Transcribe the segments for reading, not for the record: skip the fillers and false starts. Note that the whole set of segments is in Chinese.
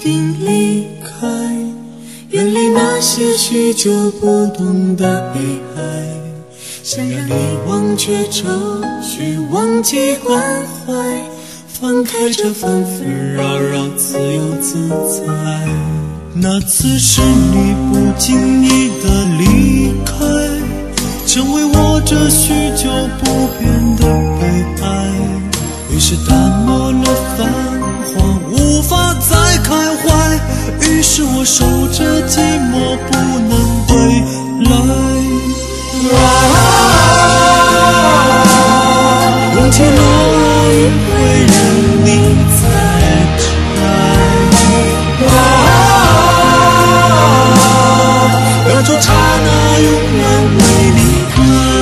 定离开，远离那些许久不懂的悲哀，想让你忘却愁绪，忘记关怀，放开这纷纷扰扰，自由自在。那次是你不经意的离开，成为我这许久不变的悲哀，于是淡漠了繁华，无法再开怀，于是我守着寂寞不能归来。用尽落雨会任你采摘，留住刹那永远未离开。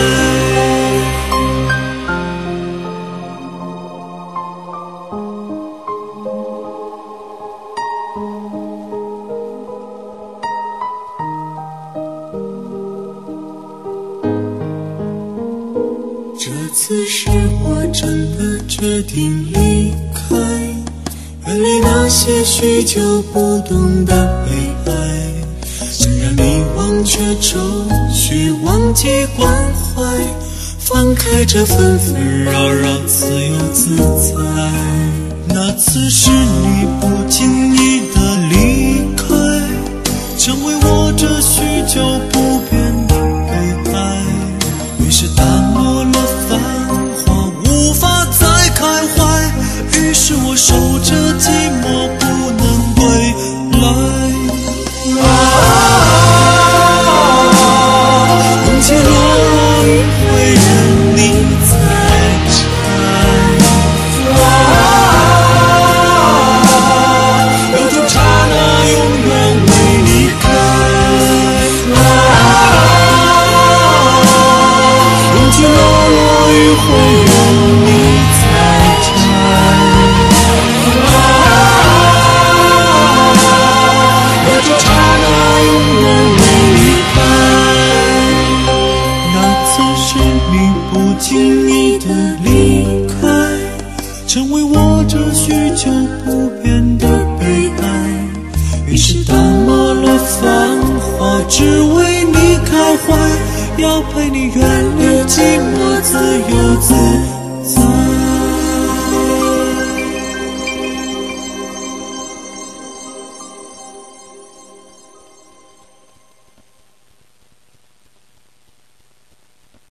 这次是我真的决定离开，远离那些许久不懂的悲哀，想让你忘却愁绪，忘记关怀，放开这纷纷扰扰，自由自在。那次是你不经意的离开，成为我这许久不变的悲哀，于是淡漠了繁华，无法再开怀，于是我守着寂寞不能归来。用尽落雨会任你采摘，留住刹那永远未离开。用尽落雨会任你采摘，留住刹那永远未离开。那次是你不经意的离开，成为我这许久不变的悲哀，于是淡漠了繁华，只为你开怀，要陪你远离寂寞，自由自